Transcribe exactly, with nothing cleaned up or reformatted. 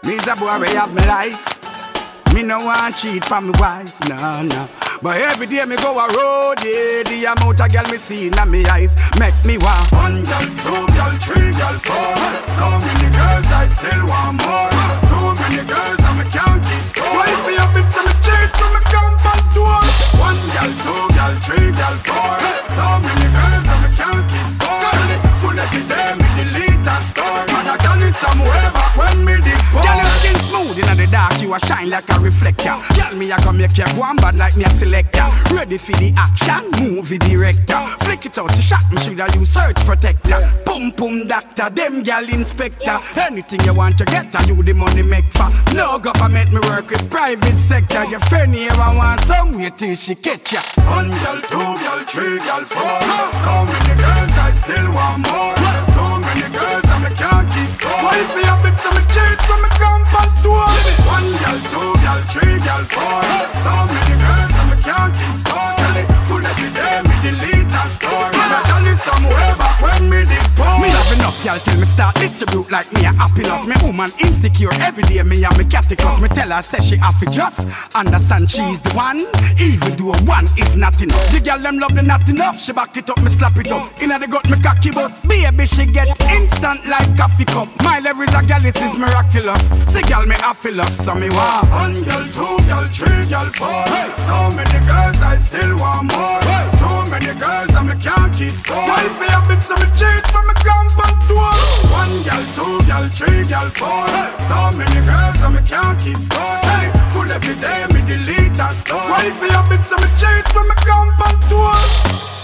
Me's a boy way of my life. Me no want cheat for my wife, no, no. But every day me go a road, yeah. The amount of girl me see in my eyes make me want one girl, two girl, three girl, four. So many girls I still want more. Too many girls and me can't keep score. Why if you have it, so me cheat from me compound door. One girl, two girl, three girl, four. So many girls and me can't keep score. Full every day me delete and store. Man I done it somewhere back when me did poor. Girl your skin smooth in the dark, you a shine like a reflector. Girl me a go make you go and bad like me a selector. Ready for the action, movie director. Flick it out, she shot me, shoulda use search protector. Boom boom doctor, them girl inspector. Anything you want to get, you the money make for. No government, me work with private sector. Your friend here I want some way till she catch ya. One girl, two girl, three girl, four. So many girls I still want more. Too many girls and me can't keep score. Why if you have it, so me cheat from me compound door. One girl, two girl, three girl, four. So many girls and me can't keep score. Sell it full every day, me delete and store. And I done it somewhere back when me did poor. Me have enough y'all till me start distribute like me a happiness. Me woman insecure every day, me and me caticus. Me tell her say she have to just understand she's the one. Even though one is not enough. The girl them love the not enough. She back it up, me slap it up. Inna the gut me cocky bus. Baby she get instant like coffee cup. My level is a girl, this is miraculous. See girl me a philosophy. So me want one girl, two girl, three girl, four. So many girls I still want more. Too many girls and me can't keep score. Why if you have it, so me cheat from me compound door. One girl, two girl, three girl, four. So many girls and me can't keep score. Sell it full every day, me delete and store. Why if you have it, so me cheat from me compound door.